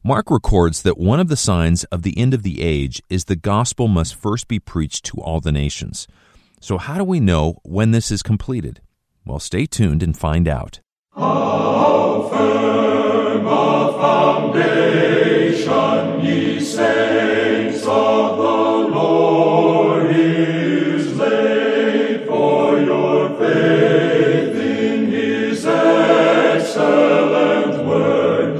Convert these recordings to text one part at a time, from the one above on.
Mark records that one of the signs of the end of the age is the gospel must first be preached to all the nations. So how do we know when this is completed? Well, stay tuned and find out. How firm a foundation, ye saints of the Lord, is laid, for your faith in His excellent word.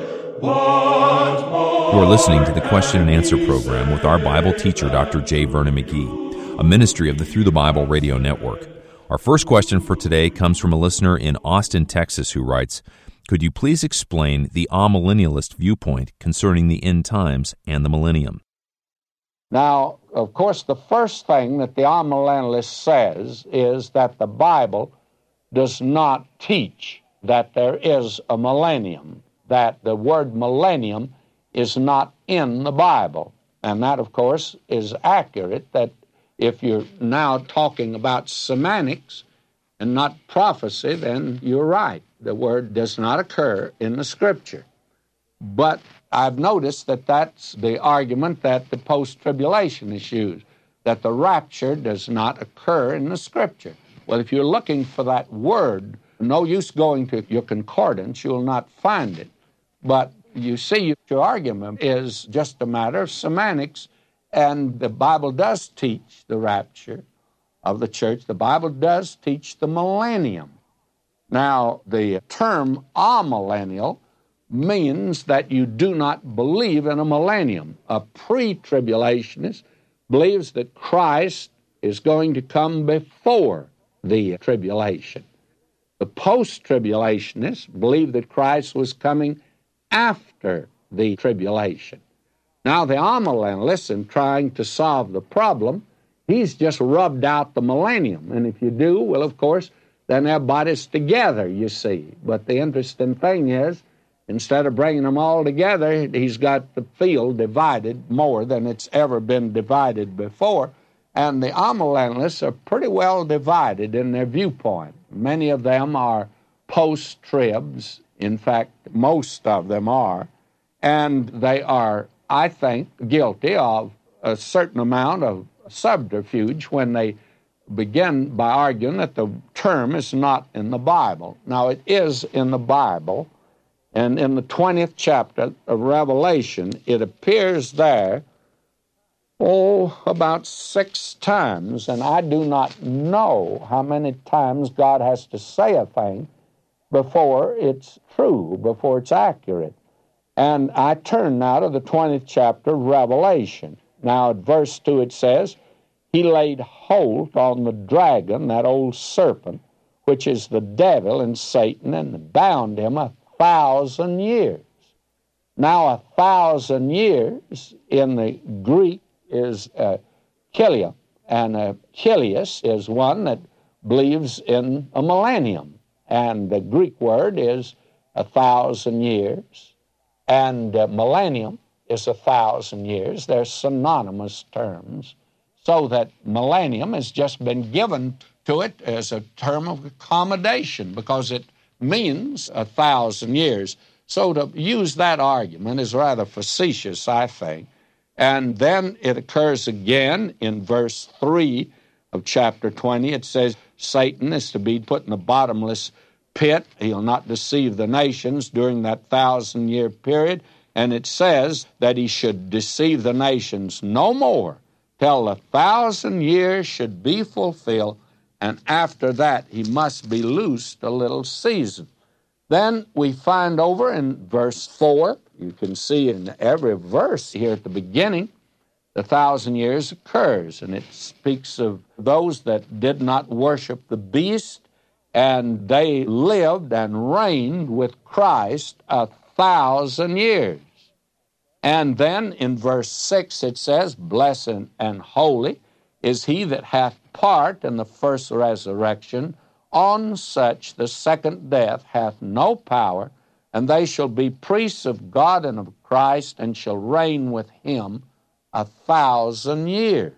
You are listening to the Question and Answer program with our Bible teacher, Dr. J. Vernon McGee, a ministry of the Through the Bible radio network. Our first question for today comes from a listener in Austin, Texas, who writes, "Could you please explain the amillennialist viewpoint concerning the end times and the millennium?" Now, of course, the first thing that the amillennialist says is that the Bible does not teach that there is a millennium, that the word millennium is not in the Bible. And that, of course, is accurate, that if you're now talking about semantics and not prophecy, then you're right. The word does not occur in the Scripture. But I've noticed that that's the argument that the post-tribulationists use, that the rapture does not occur in the Scripture. Well, if you're looking for that word, no use going to your concordance, you'll not find it. But you see, your argument is just a matter of semantics, and the Bible does teach the rapture of the church. The Bible does teach the millennium. Now, the term amillennial means that you do not believe in a millennium. A pre-tribulationist believes that Christ is going to come before the tribulation. The post-tribulationists believe that Christ was coming after the tribulation. Now, the amillennialist, in trying to solve the problem, he's just rubbed out the millennium. And if you do, well, of course, then everybody's together, you see. But the interesting thing is, instead of bringing them all together, he's got the field divided more than it's ever been divided before. And the amillennialists are pretty well divided in their viewpoint. Many of them are post-tribs. In fact, most of them are. And they are, I think, guilty of a certain amount of subterfuge when they begin by arguing that the term is not in the Bible. Now, it is in the Bible, and in the 20th chapter of Revelation, it appears there, about 6 times, and I do not know how many times God has to say a thing before it's true, before it's accurate. And I turn now to the 20th chapter of Revelation. Now, at verse 2 it says, "He laid hold on the dragon, that old serpent, which is the devil and Satan, and bound him 1,000 years." Now, 1,000 years in the Greek is kilia, and kilios is one that believes in a millennium. And the Greek word is 1,000 years, and millennium is 1,000 years. They're synonymous terms, so that millennium has just been given to it as a term of accommodation because it means 1,000 years. So to use that argument is rather facetious, I think. And then it occurs again in verse 3 of chapter 20. It says Satan is to be put in a bottomless pit. He'll not deceive the nations during that 1,000-year period. And it says that he should deceive the nations no more till the 1,000 years should be fulfilled, and after that he must be loosed a little season. Then we find over in verse 4, you can see in every verse here at the beginning, the 1,000 years occurs, and it speaks of those that did not worship the beast, and they lived and reigned with Christ 1,000 years. And then in verse 6 it says, "Blessed and holy is he that hath part in the first resurrection. On such the second death hath no power, and they shall be priests of God and of Christ, and shall reign with him 1,000 years.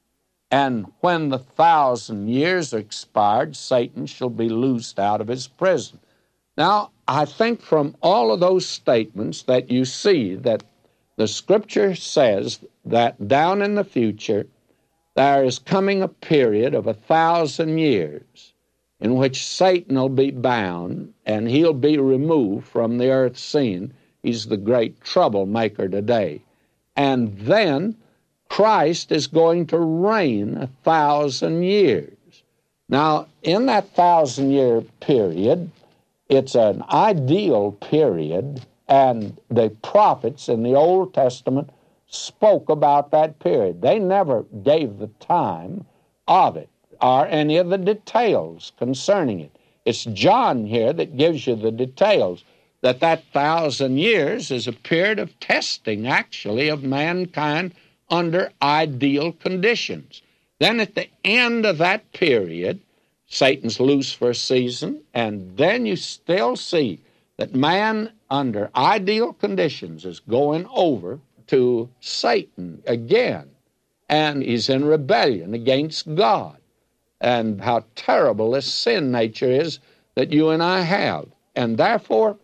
And when the 1,000 years are expired, Satan shall be loosed out of his prison." Now, I think from all of those statements that you see that The Scripture says that down in the future, there is coming a period of 1,000 years in which Satan will be bound and he'll be removed from the earth scene. He's the great troublemaker today. And then Christ is going to reign 1,000 years. Now, in that 1,000-year period, it's an ideal period, and the prophets in the Old Testament spoke about that period. They never gave the time of it or any of the details concerning it. It's John here that gives you the details, that 1,000 years is a period of testing, actually, of mankind under ideal conditions. Then at the end of that period, Satan's loose for a season, and then you still see that man under ideal conditions is going over to Satan again, and he's in rebellion against God. And how terrible this sin nature is that you and I have. And therefore,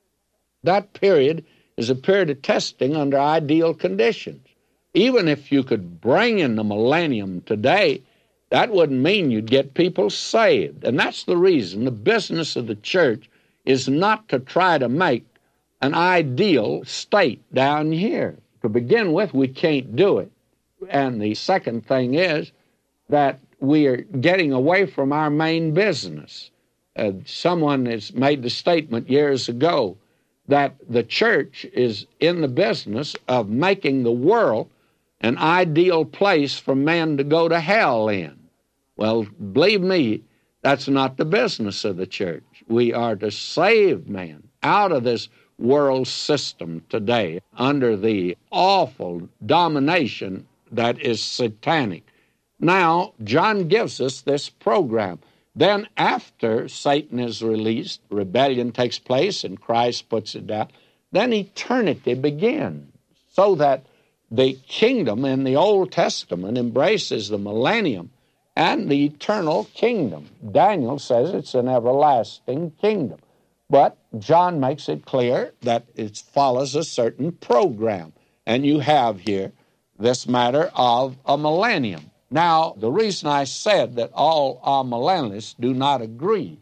that period is a period of testing under ideal conditions. Even if you could bring in the millennium today, that wouldn't mean you'd get people saved. And that's the reason the business of the church is not to try to make an ideal state down here. To begin with, we can't do it. And the second thing is that we are getting away from our main business. Someone has made the statement years ago that the church is in the business of making the world an ideal place for men to go to hell in. Well, believe me, that's not the business of the church. We are to save man out of this world system today under the awful domination that is satanic. Now, John gives us this program. Then after Satan is released, rebellion takes place and Christ puts it down, then eternity begins, so that the kingdom in the Old Testament embraces the millennium and the eternal kingdom. Daniel says it's an everlasting kingdom. But John makes it clear that it follows a certain program. And you have here this matter of a millennium. Now, the reason I said that all amillennialists do not agree,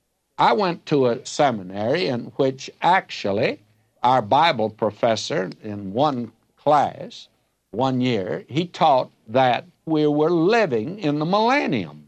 I went to a seminary in which actually our Bible professor in one class, 1 year, he taught that we were living in the millennium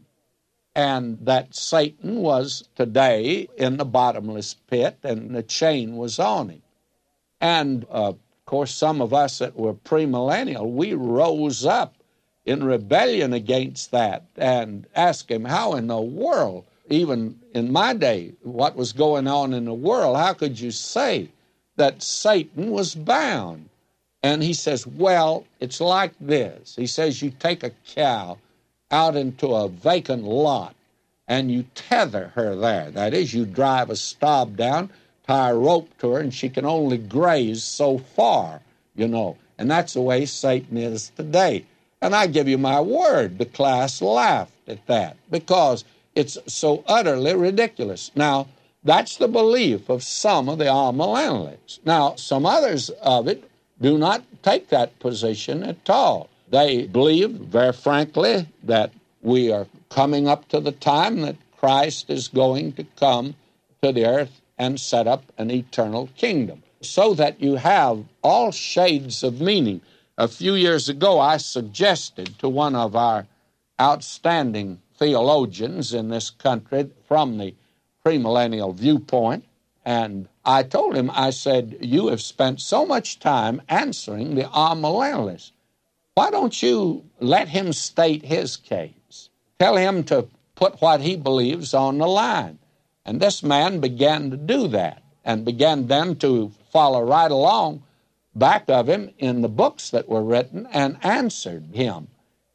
and that Satan was today in the bottomless pit and the chain was on him. And, of course, some of us that were premillennial, we rose up in rebellion against that and asked him, how in the world, even in my day, what was going on in the world, how could you say that Satan was bound? And he says, well, it's like this. He says you take a cow out into a vacant lot and you tether her there. That is, you drive a stub down, tie a rope to her, and she can only graze so far, you know. And that's the way Satan is today. And I give you my word, the class laughed at that because it's so utterly ridiculous. Now, that's the belief of some of the amillennialists. Now, some others of it do not take that position at all. They believe, very frankly, that we are coming up to the time that Christ is going to come to the earth and set up an eternal kingdom, so that you have all shades of meaning. A few years ago, I suggested to one of our outstanding theologians in this country from the premillennial viewpoint, and I told him, I said, you have spent so much time answering the amillennialists. Why don't you let him state his case? Tell him to put what he believes on the line. And this man began to do that and began then to follow right along back of him in the books that were written and answered him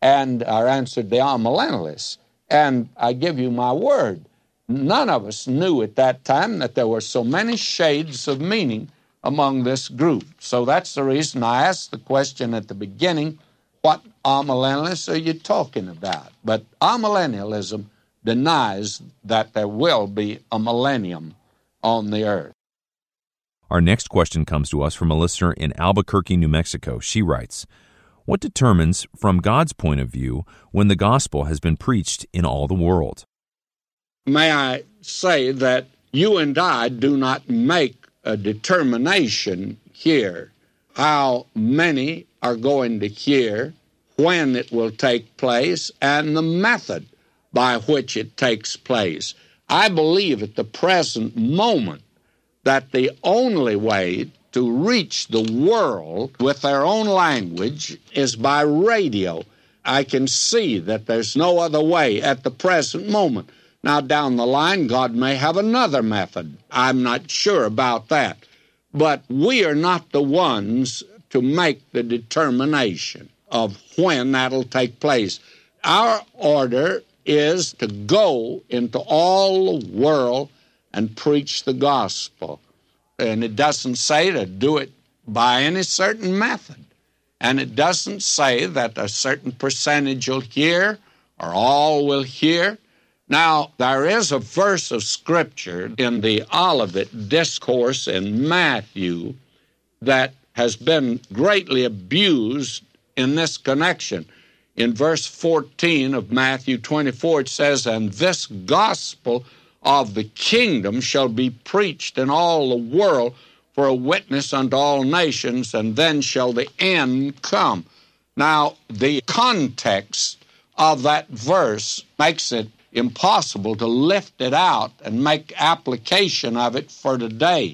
or answered the amillennialists. And I give you my word, none of us knew at that time that there were so many shades of meaning among this group. So that's the reason I asked the question at the beginning, what amillennialists are you talking about? But amillennialism denies that there will be a millennium on the earth. Our next question comes to us from a listener in Albuquerque, New Mexico. She writes, "What determines, from God's point of view, when the gospel has been preached in all the world?" May I say that you and I do not make a determination here how many are going to hear, when it will take place, and the method by which it takes place. I believe at the present moment that the only way to reach the world with their own language is by radio. I can see that there's no other way at the present moment. Now, down the line, God may have another method. I'm not sure about that. But we are not the ones to make the determination of when that'll take place. Our order is to go into all the world and preach the gospel. And it doesn't say to do it by any certain method. And it doesn't say that a certain percentage will hear or all will hear. Now, there is a verse of Scripture in the Olivet Discourse in Matthew that has been greatly abused in this connection. In verse 14 of Matthew 24, it says, "And this gospel of the kingdom shall be preached in all the world for a witness unto all nations, and then shall the end come." Now, the context of that verse makes it impossible to lift it out and make application of it for today.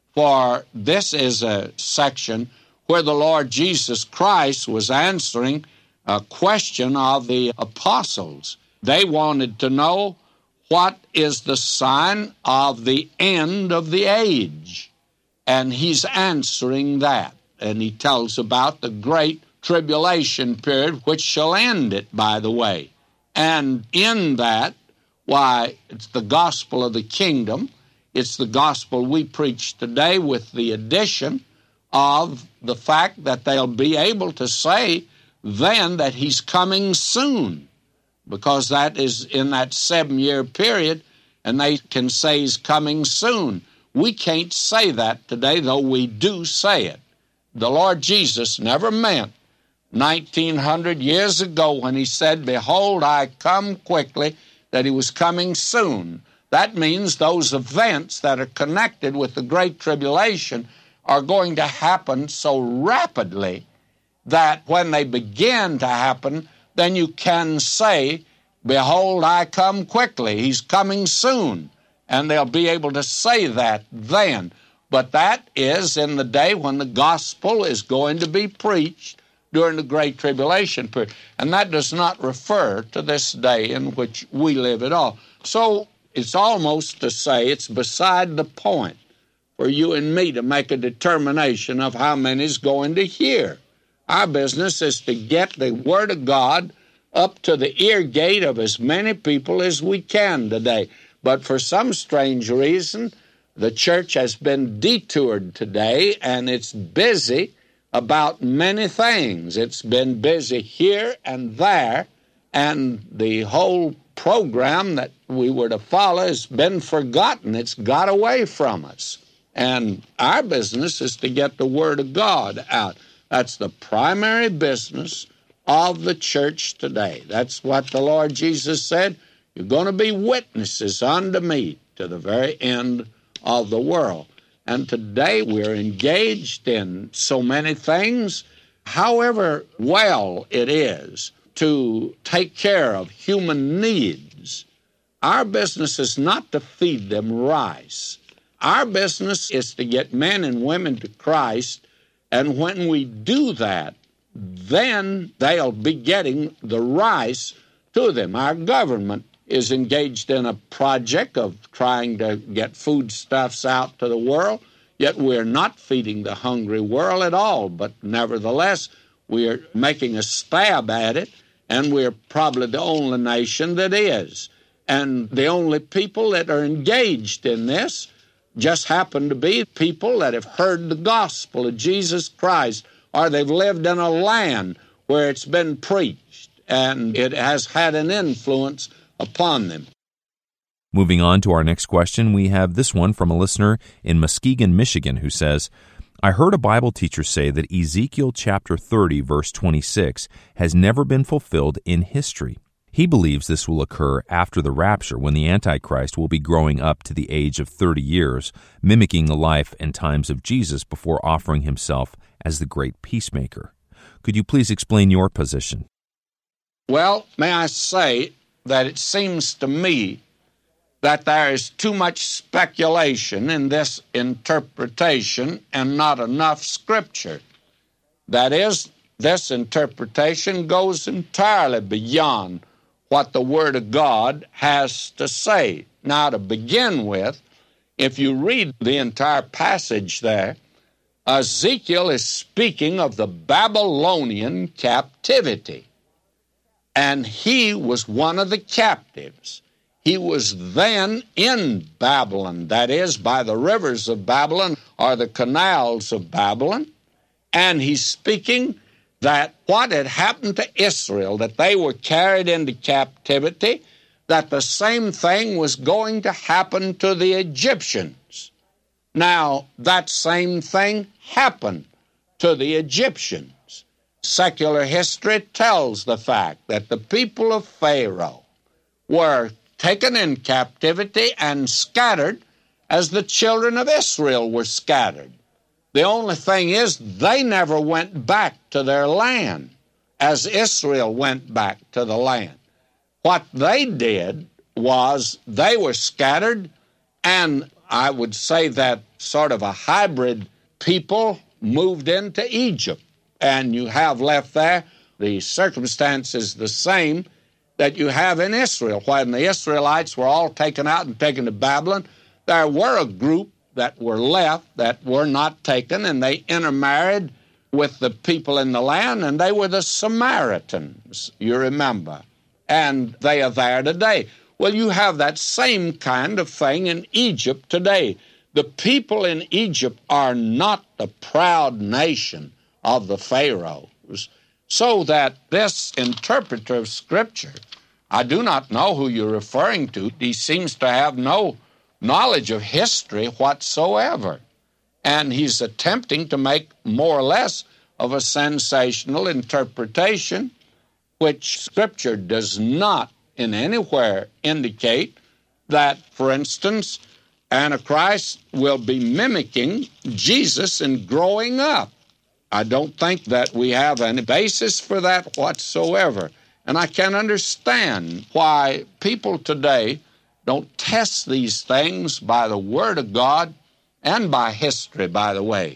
For this is a section where the Lord Jesus Christ was answering a question of the apostles. They wanted to know, what is the sign of the end of the age? And he's answering that. And he tells about the great tribulation period, which shall end it, by the way. And in that, why, it's the gospel of the kingdom. It's the gospel we preach today, with the addition of the fact that they'll be able to say then that he's coming soon, because that is in that 7-year period, and they can say he's coming soon. We can't say that today, though we do say it. The Lord Jesus never meant 1900 years ago when he said, "Behold, I come quickly," that he was coming soon. That means those events that are connected with the Great Tribulation are going to happen so rapidly that when they begin to happen, then you can say, "Behold, I come quickly." He's coming soon. And they'll be able to say that then. But that is in the day when the gospel is going to be preached during the Great Tribulation period. And that does not refer to this day in which we live at all. So it's almost to say it's beside the point for you and me to make a determination of how many is going to hear. Our business is to get the Word of God up to the ear gate of as many people as we can today. But for some strange reason, the church has been detoured today, and it's busy about many things. It's been busy here and there, and the whole program that we were to follow has been forgotten. It's got away from us. And our business is to get the Word of God out. That's the primary business of the church today. That's what the Lord Jesus said. You're going to be witnesses unto me to the very end of the world. And today we're engaged in so many things. However well it is to take care of human needs, our business is not to feed them rice. Our business is to get men and women to Christ, and when we do that, then they'll be getting the rice to them. Our government is engaged in a project of trying to get foodstuffs out to the world, yet we're not feeding the hungry world at all. But nevertheless, we're making a stab at it, and we're probably the only nation that is. And the only people that are engaged in this just happen to be people that have heard the gospel of Jesus Christ, or they've lived in a land where it's been preached, and it has had an influence upon them. Moving on to our next question, we have this one from a listener in Muskegon, Michigan, who says, I heard a Bible teacher say that Ezekiel chapter 30, verse 26, has never been fulfilled in history. He believes this will occur after the rapture, when the Antichrist will be growing up to the age of 30 years, mimicking the life and times of Jesus before offering himself as the great peacemaker. Could you please explain your position? Well, may I say that it seems to me that there is too much speculation in this interpretation and not enough Scripture. That is, this interpretation goes entirely beyond what the Word of God has to say. Now, to begin with, if you read the entire passage there, Ezekiel is speaking of the Babylonian captivity. And he was one of the captives. He was then in Babylon, that is, by the rivers of Babylon or the canals of Babylon. And he's speaking that what had happened to Israel, that they were carried into captivity, that the same thing was going to happen to the Egyptians. Now, that same thing happened to the Egyptians. Secular history tells the fact that the people of Pharaoh were taken in captivity and scattered as the children of Israel were scattered. The only thing is, they never went back to their land as Israel went back to the land. What they did was they were scattered, and I would say that sort of a hybrid people moved into Egypt. And you have left there the circumstances the same that you have in Israel. When the Israelites were all taken out and taken to Babylon, there were a group that were left that were not taken, and they intermarried with the people in the land, and they were the Samaritans, you remember. And they are there today. Well, you have that same kind of thing in Egypt today. The people in Egypt are not the proud nation of the Pharaohs, so that this interpreter of Scripture, I do not know who you're referring to. He seems to have no knowledge of history whatsoever. And he's attempting to make more or less of a sensational interpretation, which Scripture does not in anywhere indicate that, for instance, Antichrist will be mimicking Jesus in growing up. I don't think that we have any basis for that whatsoever. And I can understand why people today don't test these things by the Word of God and by history, by the way.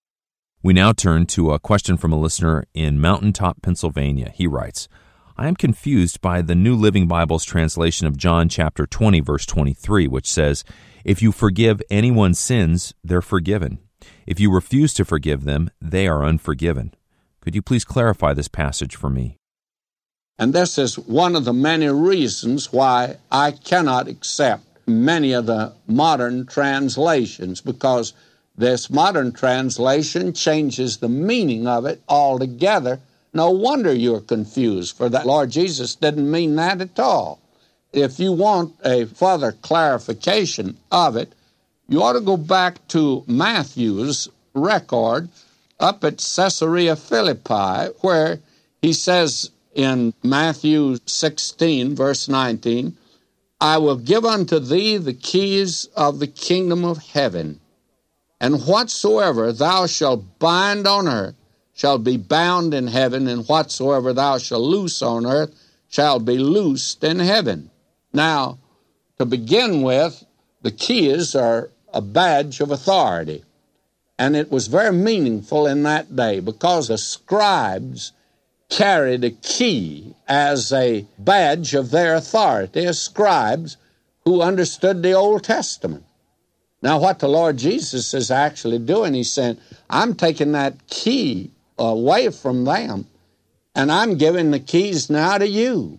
We now turn to a question from a listener in Mountaintop, Pennsylvania. He writes, I am confused by the New Living Bible's translation of John chapter 20, verse 23, which says, If you forgive anyone's sins, they're forgiven. If you refuse to forgive them, they are unforgiven. Could you please clarify this passage for me? And this is one of the many reasons why I cannot accept many of the modern translations, because this modern translation changes the meaning of it altogether. No wonder you're confused, for the Lord Jesus didn't mean that at all. If you want a further clarification of it, you ought to go back to Matthew's record up at Caesarea Philippi, where he says in Matthew 16, verse 19, I will give unto thee the keys of the kingdom of heaven, and whatsoever thou shalt bind on earth shall be bound in heaven, and whatsoever thou shalt loose on earth shall be loosed in heaven. Now, to begin with, the keys are a badge of authority. And it was very meaningful in that day because the scribes carried a key as a badge of their authority, as scribes who understood the Old Testament. Now, what the Lord Jesus is actually doing, he's saying, I'm taking that key away from them, and I'm giving the keys now to you.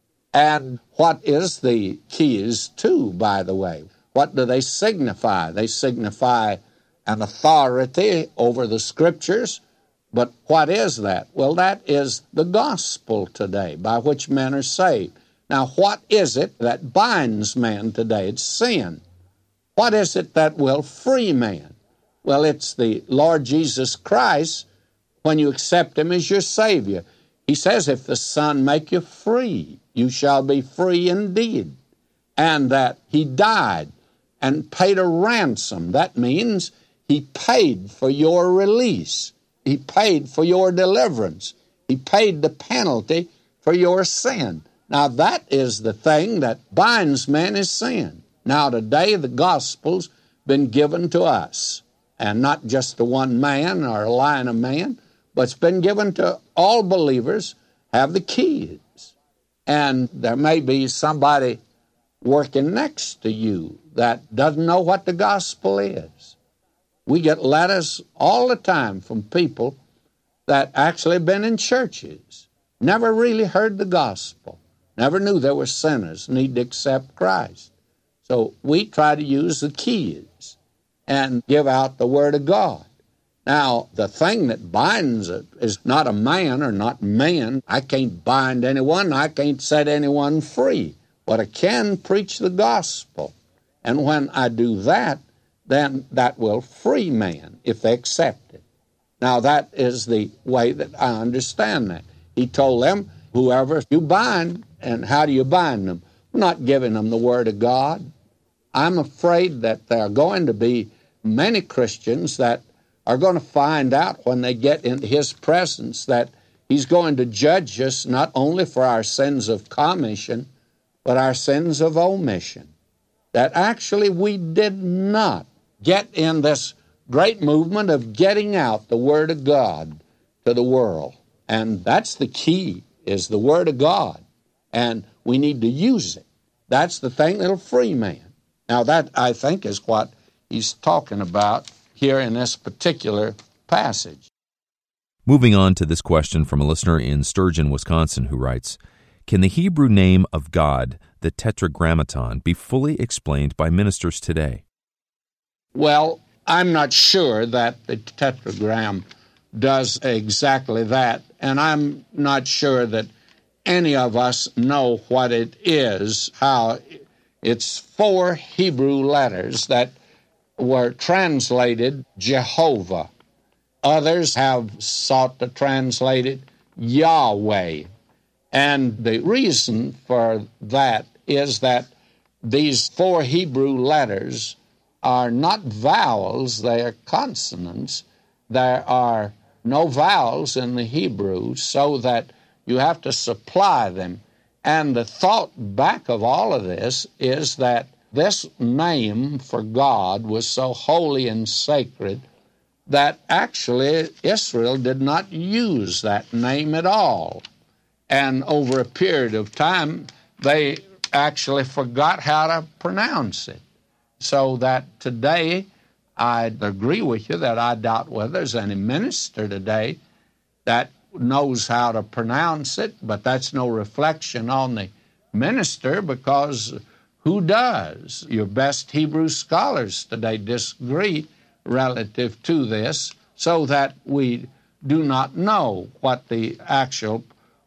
And what is the keys to, by the way? What do they signify? They signify an authority over the Scriptures. But what is that? Well, that is the gospel today, by which men are saved. Now, what is it that binds man today? It's sin. What is it that will free man? Well, it's the Lord Jesus Christ when you accept Him as your Savior. He says, if the Son make you free, you shall be free indeed. And that He died and paid a ransom. That means He paid for your release. He paid for your deliverance. He paid the penalty for your sin. Now, that is the thing that binds man is sin. Now, today, the gospel's been given to us, and not just to one man or a line of man, but it's been given to all believers, have the keys. And there may be somebody working next to you that doesn't know what the gospel is. We get letters all the time from people that actually been in churches, never really heard the gospel, never knew there were sinners need to accept Christ. So we try to use the keys and give out the Word of God. Now, the thing that binds it is not a man or not men. I can't bind anyone. I can't set anyone free. But I can preach the gospel. And when I do that, then that will free man if they accept it. Now, that is the way that I understand that. He told them, whoever you bind, and how do you bind them? Not giving them the Word of God. I'm afraid that there are going to be many Christians that are going to find out when they get into His presence that He's going to judge us not only for our sins of commission, but our sins of omission. That actually we did not get in this great movement of getting out the Word of God to the world. And that's the key, is the Word of God. And we need to use it. That's the thing that'll free man. Now, that, I think, is what he's talking about here in this particular passage. Moving on to this question from a listener in Sturgeon, Wisconsin, who writes, can the Hebrew name of God, the Tetragrammaton, be fully explained by ministers today? Well, I'm not sure that the tetragram does exactly that, and I'm not sure that any of us know what it is, how it's 4 Hebrew letters that were translated Jehovah. Others have sought to translate it Yahweh. And the reason for that is that these 4 Hebrew letters are not vowels, they are consonants. There are no vowels in the Hebrew, so that you have to supply them. And the thought back of all of this is that this name for God was so holy and sacred that actually Israel did not use that name at all. And over a period of time, they actually forgot how to pronounce it. So that today, I'd agree with you that I doubt whether there's any minister today that knows how to pronounce it, but that's no reflection on the minister, because who does? Your best Hebrew scholars today disagree relative to this, so that we do not know what the actual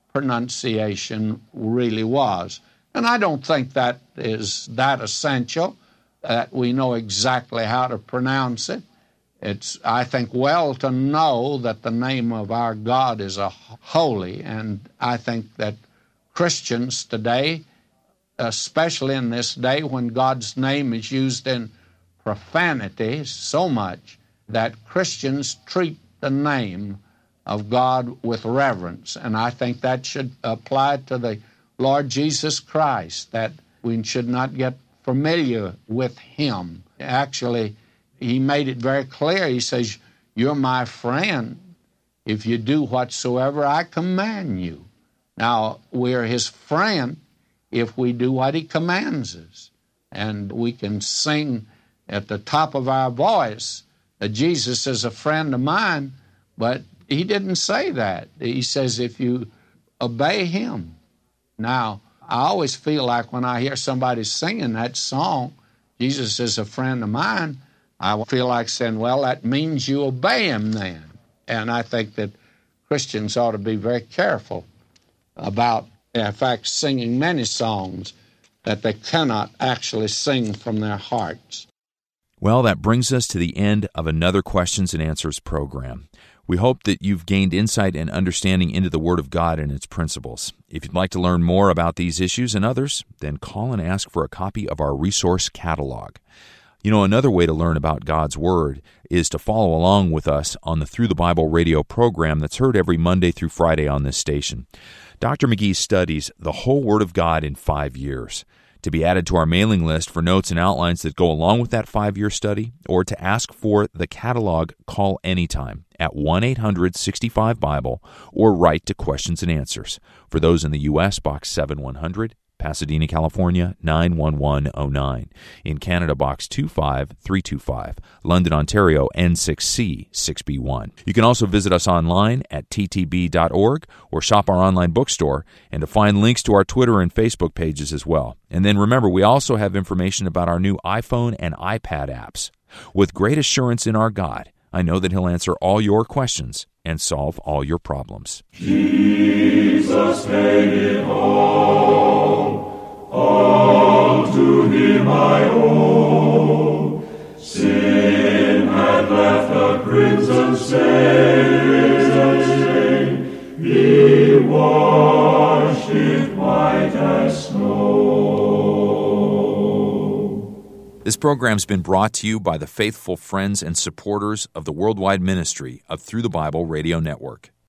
pronunciation really was. And I don't think that is that essential, that we know exactly how to pronounce it. It's, I think, well to know that the name of our God is a holy, and I think that Christians today, especially in this day when God's name is used in profanity so much, that Christians treat the name of God with reverence. And I think that should apply to the Lord Jesus Christ, that we should not get familiar with Him. Actually, He made it very clear. He says, you're my friend if you do whatsoever I command you. Now, we're His friend if we do what He commands us. And we can sing at the top of our voice that Jesus is a friend of mine, but He didn't say that. He says if you obey Him. Now, I always feel like when I hear somebody singing that song, Jesus is a friend of mine, I feel like saying, well, that means you obey Him then. And I think that Christians ought to be very careful about In fact, singing many songs that they cannot actually sing from their hearts. Well, that brings us to the end of another Questions and Answers program. We hope that you've gained insight and understanding into the Word of God and its principles. If you'd like to learn more about these issues and others, then call and ask for a copy of our resource catalog. You know, another way to learn about God's Word is to follow along with us on the Through the Bible radio program that's heard every Monday through Friday on this station. Dr. McGee studies the whole Word of God in 5 years. To be added to our mailing list for notes and outlines that go along with that 5-year study, or to ask for the catalog, call anytime at 1-800-65-BIBLE or write to Questions and Answers. For those in the U.S., Box 7100, Pasadena, California, 91109. In Canada, Box 25325. London, Ontario, N6C 6B1. You can also visit us online at ttb.org or shop our online bookstore, and to find links to our Twitter and Facebook pages as well. And then remember, we also have information about our new iPhone and iPad apps. With great assurance in our God, I know that He'll answer all your questions and solve all your problems. Jesus paid it all to Him I owe. Sin had left a crimson stain, He washed it white as snow. This program's been brought to you by the faithful friends and supporters of the worldwide ministry of Through the Bible Radio Network.